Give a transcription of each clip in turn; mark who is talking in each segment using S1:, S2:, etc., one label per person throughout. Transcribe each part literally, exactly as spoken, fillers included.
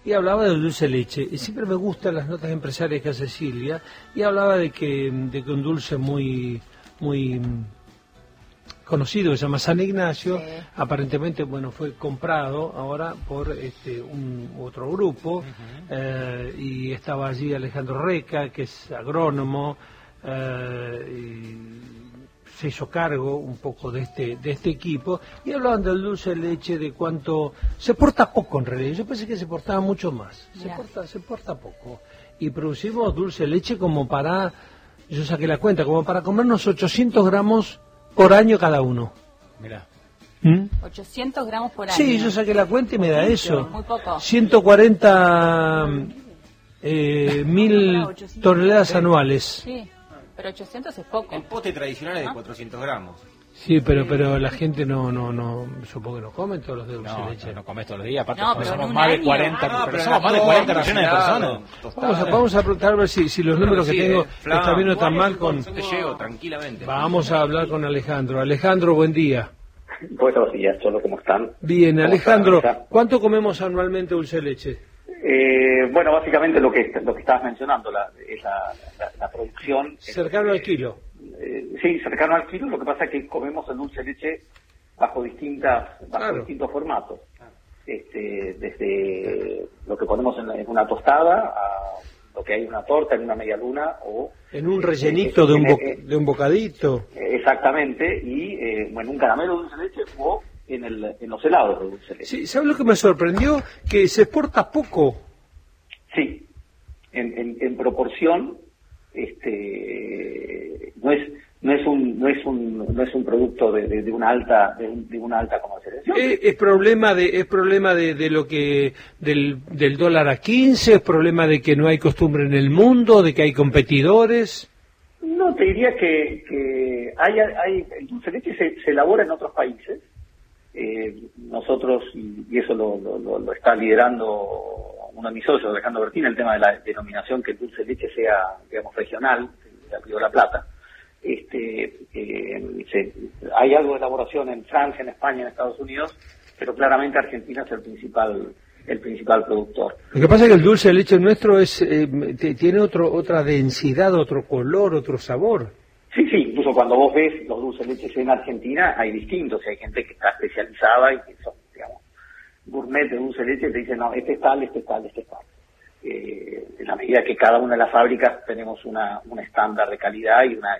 S1: y hablaba del dulce de leche. Y siempre me gustan las notas empresariales que hace Silvia, y hablaba de que, de que un dulce muy, muy conocido que se llama San Ignacio, sí. aparentemente bueno fue comprado ahora por este un otro grupo, uh-huh. eh, y estaba allí Alejandro Reca, que es agrónomo, eh, y se hizo cargo un poco de este de este equipo, y hablaban del dulce de leche, de cuánto se porta poco en realidad. Yo pensé que se portaba mucho más, se yeah. porta se porta poco, y producimos dulce de leche como para, yo saqué la cuenta, como para comernos ochocientos gramos por año cada uno.
S2: Mirá.
S3: ¿Mm? ochocientos gramos por año.
S1: Sí, yo saqué la cuenta y me da
S3: Mucho,
S1: eso.
S3: Muy poco.
S1: ciento cuarenta eh, mil toneladas anuales.
S3: Sí, pero ochocientos es poco.
S2: El pote tradicional es de cuatrocientos gramos.
S1: Sí, pero pero la gente no no no supongo que no comen todos los de dulce
S2: no,
S1: de leche.
S2: No, no comes todos los días, aparte
S3: no,
S2: somos,
S3: somos
S2: más
S3: año.
S2: de cuarenta,
S3: ah, no,
S2: pero somos más de cuarenta millones de personas.
S1: Vamos a, vamos a preguntar a ver si, si los números
S2: sí,
S1: que tengo
S2: eh, Flan,
S1: están bien o están mal con...
S2: Te llego tranquilamente.
S1: Vamos a hablar con Alejandro. Alejandro, buen día.
S4: Buenos días, Cholo, ¿cómo están?
S1: Bien, Alejandro, ¿cuánto comemos anualmente dulce de leche?
S4: Eh, bueno, básicamente lo que lo que estabas mencionando, la, es la, la, la producción...
S1: Cercano
S4: eh,
S1: al kilo.
S4: Eh, sí, cercano al kilo. Lo que pasa es que comemos el dulce de leche bajo distintas bajo
S1: claro.
S4: distintos formatos. Este, desde lo que ponemos en, en una tostada a lo que hay en una torta, en una media luna o...
S1: En un rellenito eh, de, un bo eh, de un bocadito.
S4: Exactamente, y eh, bueno, un caramelo de dulce de leche o en, el, en los helados de dulce de leche.
S1: Sí, ¿sabes lo que me sorprendió? Que se exporta poco.
S4: Sí, en, en, en proporción, este, no es no es un no es un no es un producto de, de, de una alta de, un, de una alta comercialización.
S1: Es, es problema de es problema de, de lo que del del dólar a quince, es problema de que no hay costumbre en el mundo, de que hay competidores.
S4: No, te diría que, que hay, hay el dulce de leche se, se elabora en otros países. Eh, nosotros, y, y eso lo, lo, lo está liderando uno de mis socios, Alejandro Bertín, el tema de la denominación, que el dulce de leche sea, digamos, regional, de Río de la Plata. Este, eh, se, hay algo de elaboración en Francia, en España, en Estados Unidos, pero claramente Argentina es el principal el principal productor.
S1: Lo que pasa es que el dulce de leche nuestro es eh, tiene otro otra densidad, otro color, otro sabor.
S4: Sí, sí, incluso cuando vos ves los dulces de leche en Argentina hay distintos, hay gente que está especializada y que son, digamos, gourmet de dulce de leche, te dicen, no, este es tal, este es tal, este es tal. Eh, en la medida que cada una de las fábricas tenemos una un estándar de calidad y una...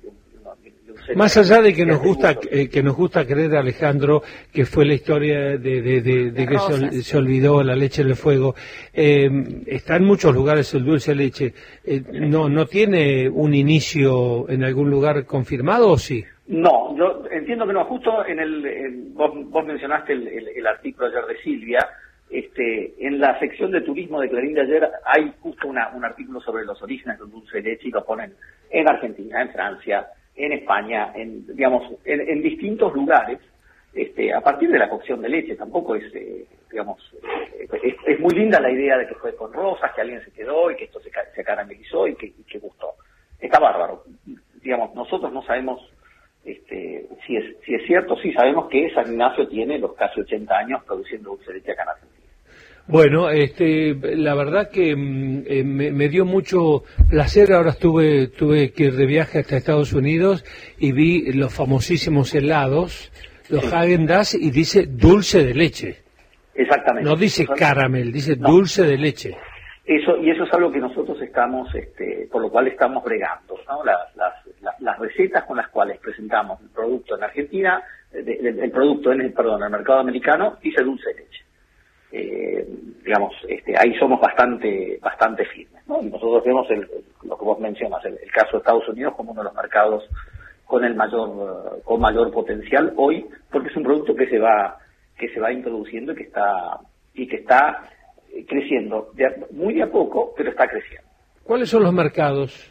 S1: Más allá de que nos gusta eh, que nos gusta creer, Alejandro, que fue la historia de, de, de, de que se, se olvidó la leche en el fuego, eh, está en muchos lugares el dulce de leche. Eh, no no tiene un inicio en algún lugar confirmado, ¿o sí?
S4: No, yo entiendo que no. Justo en el, en, vos, vos mencionaste el, el, el artículo ayer de Silvia. Este, en la sección de turismo de Clarín de ayer hay justo una, un artículo sobre los orígenes del dulce de leche y lo ponen en Argentina, en Francia, en España, en digamos en, en distintos lugares, este, a partir de la cocción de leche. Tampoco es, eh, digamos, eh, es, es muy linda la idea de que fue con rosas, que alguien se quedó y que esto se, se caramelizó y que, y que gustó. Está bárbaro. Digamos, nosotros no sabemos este, si es si es cierto, sí sabemos que San Ignacio tiene los casi ochenta años produciendo dulce de leche acá en Argentina.
S1: Bueno, este, la verdad que eh, me, me dio mucho placer. Ahora estuve tuve que ir de viaje hasta Estados Unidos y vi los famosísimos helados, los sí. Häagen-Dazs, y dice dulce de leche.
S4: Exactamente.
S1: No dice
S4: eso,
S1: caramel, dice
S4: no.
S1: dulce de leche.
S4: Eso y eso es algo que nosotros estamos, este, por lo cual estamos bregando, ¿no? Las, las, las, las recetas con las cuales presentamos el producto en Argentina, el, el, el producto en el perdón, en el mercado americano dice dulce de leche. Eh, digamos, este, ahí somos bastante bastante firmes, ¿no? Y nosotros vemos el, el, lo que vos mencionas, el, el caso de Estados Unidos como uno de los mercados con el mayor uh, con mayor potencial hoy, porque es un producto que se va que se va introduciendo y que está y que está creciendo de a, muy de a poco, pero está creciendo.
S1: ¿Cuáles son los mercados?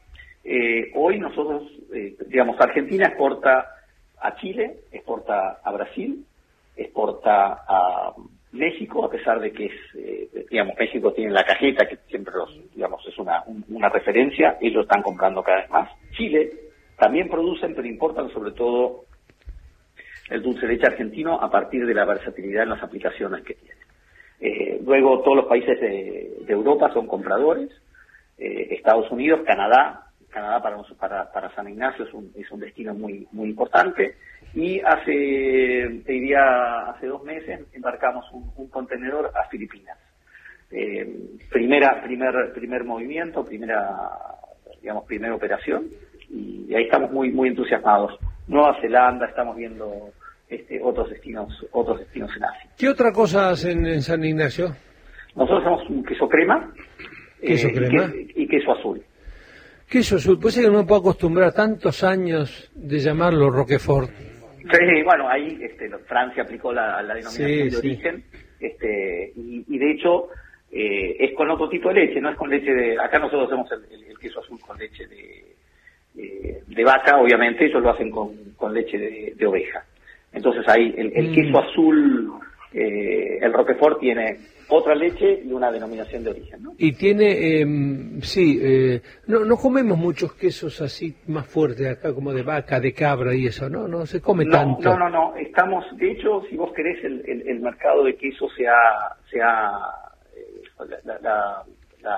S4: Eh, hoy nosotros, eh, digamos, Argentina exporta a Chile, exporta a Brasil, exporta a México, a pesar de que es, eh, digamos, México tiene la cajeta, que siempre los, digamos, es una, un, una referencia, ellos están comprando cada vez más. Chile también producen, pero importan sobre todo el dulce de leche argentino a partir de la versatilidad en las aplicaciones que tiene. Eh, luego todos los países de, de Europa son compradores, eh, Estados Unidos, Canadá, Canadá para, para, para San Ignacio es un, es un destino muy, muy importante, y hace, te diría, hace dos meses embarcamos un, un contenedor a Filipinas. Eh, primera, primer, primer movimiento, primera, digamos, primera operación, y ahí estamos muy, muy entusiasmados. Nueva Zelanda, estamos viendo este, otros destinos, otros destinos en Asia.
S1: ¿Qué otra cosa hacen en San Ignacio?
S4: Nosotros hacemos un queso crema,
S1: queso
S4: eh,
S1: crema
S4: y, queso, y queso azul.
S1: Queso azul, pues es que no me puedo acostumbrar a tantos años de llamarlo Roquefort.
S4: Sí, bueno, ahí este, Francia aplicó la, la denominación
S1: sí,
S4: de
S1: sí.
S4: origen, este, y, y de hecho eh, es con otro tipo de leche, no es con leche de... Acá nosotros hacemos el, el, el queso azul con leche de, eh, de vaca, obviamente, ellos lo hacen con, con leche de, de oveja. Entonces ahí el, el
S1: mm.
S4: queso azul, eh, el Roquefort tiene otra leche y una denominación de origen, ¿no?
S1: Y tiene, eh, sí, eh, no, no comemos muchos quesos así más fuertes acá, como de vaca, de cabra y eso, ¿no? No se come
S4: no,
S1: tanto.
S4: No, no, no, estamos, de hecho, si vos querés, el, el, el mercado de queso se ha, se ha eh, la, la, la, la,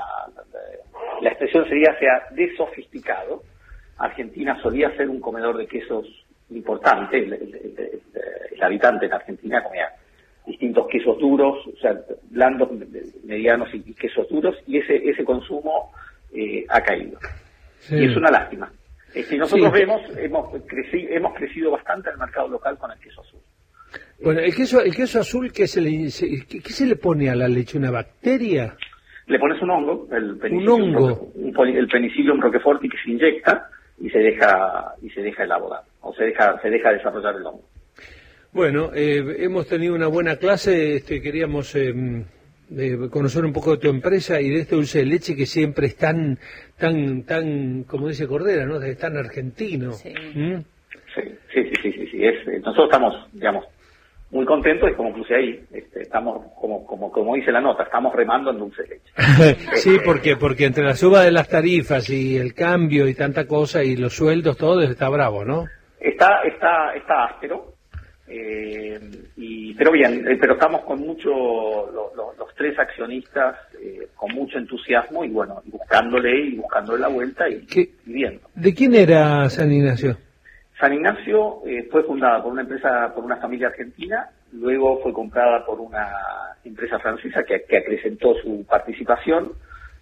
S4: la expresión sería se ha desofisticado. Argentina solía ser un comedor de quesos importante, el, el, el, el, el habitante en Argentina comía distintos quesos duros, o sea, blandos, medianos y quesos duros, y ese ese consumo eh, ha caído. Sí. Y es una lástima. Este, nosotros sí. vemos, hemos crecido, hemos crecido bastante en el mercado local con el queso azul.
S1: Bueno, el queso el queso azul, ¿qué se le, qué, qué se le pone a la leche? ¿Una bacteria?
S4: Le pones un hongo, el
S1: un hongo,
S4: un, un, el Penicillium roqueforti, que se inyecta y se deja y se deja elaborar, o se deja se deja desarrollar el hongo.
S1: Bueno, eh, hemos tenido una buena clase, este, queríamos eh, eh, conocer un poco de tu empresa y de este dulce de leche que siempre es tan, tan, tan, como dice Cordera, ¿no? Es tan argentino.
S3: Sí,
S1: ¿Mm?
S4: sí, sí, sí, sí, sí, sí. Es, nosotros estamos, digamos, muy contentos y como puse ahí, este, estamos, como, como, como dice la nota, estamos remando en dulce de leche.
S1: Sí, porque, porque entre la suba de las tarifas y el cambio y tanta cosa y los sueldos, todo está bravo, ¿no?
S4: Está, está, está áspero. Eh, y pero bien, eh, pero estamos con mucho, lo, lo, los tres accionistas, eh, con mucho entusiasmo y bueno, buscándole y buscándole la vuelta y, y viendo.
S1: ¿De quién era San Ignacio?
S4: San Ignacio eh, fue fundada por una empresa, por una familia argentina, luego fue comprada por una empresa francesa que, que acrecentó su participación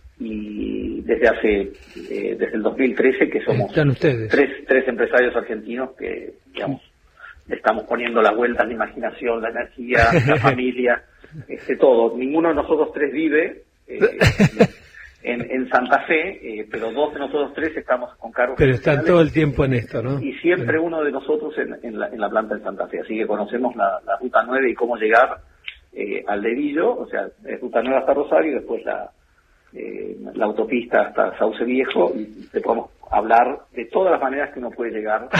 S4: y desde hace, eh, desde el dos mil trece que somos
S1: ¿Están ustedes?
S4: tres, tres empresarios argentinos que, digamos, estamos poniendo la vuelta a la imaginación, la energía, la familia, este, todo. Ninguno de nosotros tres vive eh, en, en Santa Fe, eh, pero dos de nosotros tres estamos con cargos.
S1: Pero están todo el tiempo en esto, ¿no?
S4: Y siempre
S1: sí.
S4: uno de nosotros en, en, la, en la planta de Santa Fe. Así que conocemos la, la Ruta nueve y cómo llegar eh, al Dedillo, o sea, es Ruta nueve hasta Rosario y después la, eh, la autopista hasta Sauce Viejo, y te podemos hablar de todas las maneras que uno puede llegar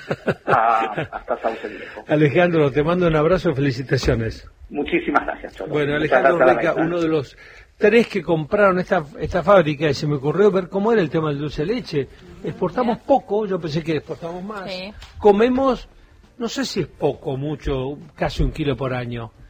S4: a, hasta Sauce Viejo.
S1: Alejandro, te mando un abrazo y felicitaciones.
S4: Muchísimas gracias, Cholo.
S1: Bueno, Alejandro Reca, uno de los tres que compraron esta esta fábrica, y se me ocurrió ver cómo era el tema del dulce de leche. Exportamos yeah. poco, yo pensé que exportamos más.
S3: Sí.
S1: Comemos, no sé si es poco, mucho, casi un kilo por año.